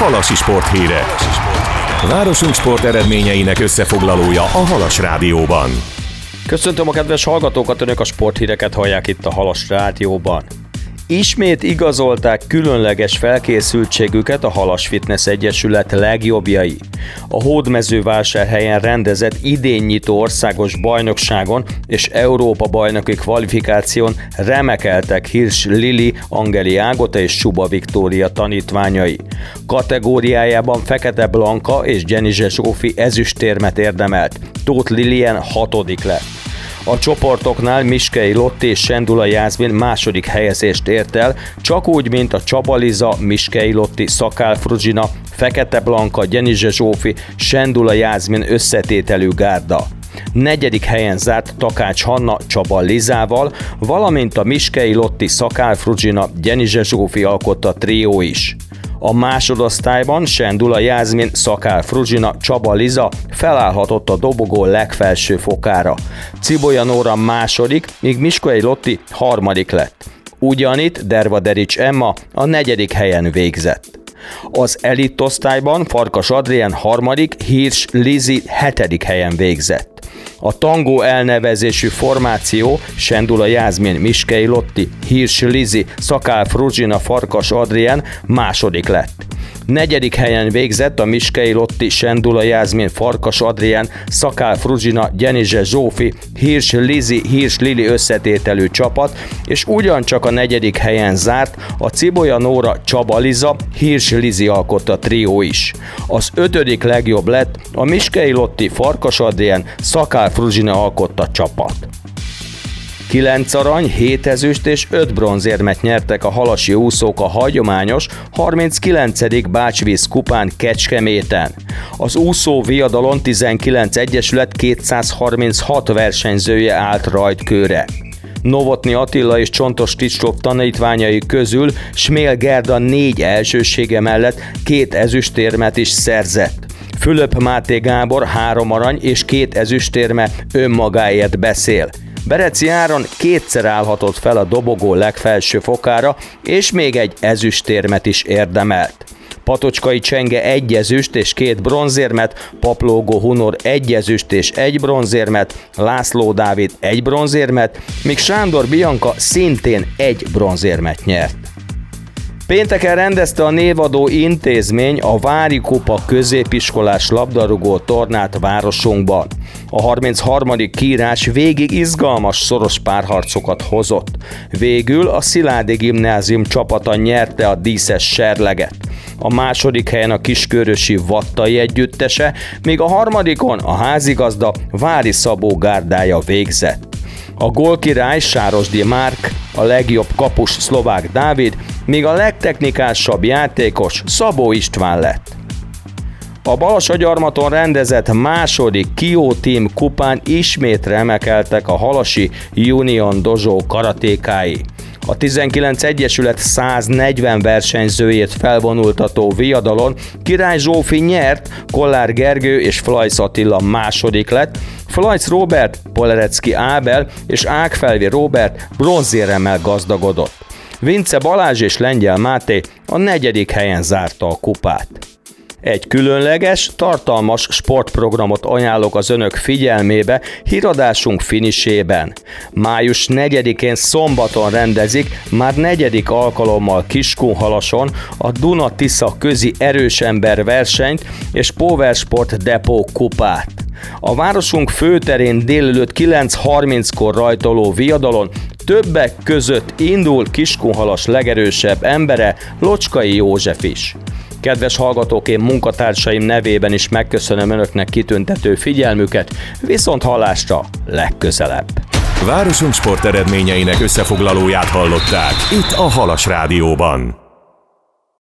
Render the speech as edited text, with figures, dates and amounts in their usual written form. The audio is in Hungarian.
Halasi sporthírek. Városunk sport eredményeinek összefoglalója a Halas Rádióban. Köszöntöm a kedves hallgatókat, önök a sporthíreket hallják itt a Halas Rádióban. Ismét igazolták különleges felkészültségüket a Halas Fitness Egyesület legjobbjai. A Hódmezővásárhelyen rendezett idénnyitó országos bajnokságon és Európa bajnoki kvalifikáción remekeltek Hirsch Lili, Angeli Ágota és Csuba Viktória tanítványai. Kategóriájában Fekete Blanka és Gyenizse Zsófi ezüstérmet érdemelt, Tóth Lilien 6. lett. A csoportoknál Miskei Lotti és Sendula Jászmin második helyezést ért el, csak úgy, mint a Csaba Liza, Miskei Lotti, Szakál Fruzsina, Fekete Blanka, Gyenizse Zsófi, Sendula Jászmin összetételű gárda. 4. helyen zárt Takács Hanna Csaba Lizával, valamint a Miskei Lotti, Szakál Fruzsina, Gyenizse Zsófi alkotta trió is. A másodosztályban Sendula Jászmin, Szakál Fruzsina, Csaba Liza felállhatott a dobogó legfelső fokára. Cibolya Nóra második, míg Miskei Lotti 3. lett. Ugyanitt Dervaderics Emma a 4. helyen végzett. Az elitosztályban Farkas Adrien 3., Hirsch Lizi 7. helyen végzett. A tangó elnevezésű formáció Sendula Jászmin, Miskei Lotti, Hirsch Lizi, Szakál Fruzsina, Farkas Adrien második lett. 4. helyen végzett a Miskei Lotti, Sendula Jászmin, Farkas Adrien, Szakál Fruzsina, Gyenizse Zsófi, Hirsch Lizi, Hirsch Lili összetételű csapat, és ugyancsak a 4. helyen zárt a Cibolya Nóra, Csaba Liza, Hirsch Lizi alkotta trió is. Az 5. legjobb lett a Miskei Lotti, Farkas Adrien, Szakál Fruzsina alkotta csapat. 9 arany, 7 ezüst és 5 bronzérmet nyertek a halasi úszók a hagyományos 39. Bácsvíz kupán Kecskeméten. Az úszó viadalon 19 egyesület 236 versenyzője állt rajtkőre. Novotny Attila és Csontos Kristóf tanítványai közül Smél Gerda 4 elsősége mellett 2 ezüstérmet is szerzett. Fülöp Máté Gábor 3 arany és 2 ezüstérme önmagáért beszél. Bereci Áron 2-szer állhatott fel a dobogó legfelső fokára, és még egy ezüstérmet is érdemelt. Patocskai Csenge 1 ezüst és 2 bronzérmet, Paplógó Hunor 1 ezüst és 1 bronzérmet, László Dávid 1 bronzérmet, míg Sándor Bianka szintén 1 bronzérmet nyert. Pénteken rendezte a névadó intézmény a Vári Kupa középiskolás labdarúgó tornát városunkban. A 33. kiírás végig izgalmas szoros párharcokat hozott. Végül a Sziládi Gimnázium csapata nyerte a díszes serleget. A második helyen a kiskörösi Vattai együttese, míg a harmadikon a házigazda Vári Szabó gárdája végzett. A gólkirály Sárosdi Márk, a legjobb kapus Szlovák Dávid, míg a legtechnikásabb játékos Szabó István lett. A Balasagyarmaton rendezett második Kio Team kupán ismét remekeltek a halasi Union Dojo karatékái. A 19 egyesület 140 versenyzőjét felvonultató viadalon Király Zsófi nyert, Kollár Gergő és Flajsz Attila második lett, Flajsz Róbert, Polerecki Ábel és Ágfelvi Róbert bronzéremmel gazdagodott. Vince Balázs és Lengyel Máté a 4. helyen zárta a kupát. Egy különleges, tartalmas sportprogramot ajánlok az önök figyelmébe híradásunk finisében. Május 4-én szombaton rendezik, már 4. alkalommal Kiskunhalason a Duna-Tisza közi erősember versenyt és Powersport Depot kupát. A városunk főterén délelőtt 9:30-kor rajtoló viadalon többek között indul Kiskunhalas legerősebb embere, Locskai József is. Kedves hallgatók, én munkatársaim nevében is megköszönöm önöknek kitüntető figyelmüket, viszont hallásra legközelebb. Városunk sport eredményeinek összefoglalóját hallották itt a Halas Rádióban.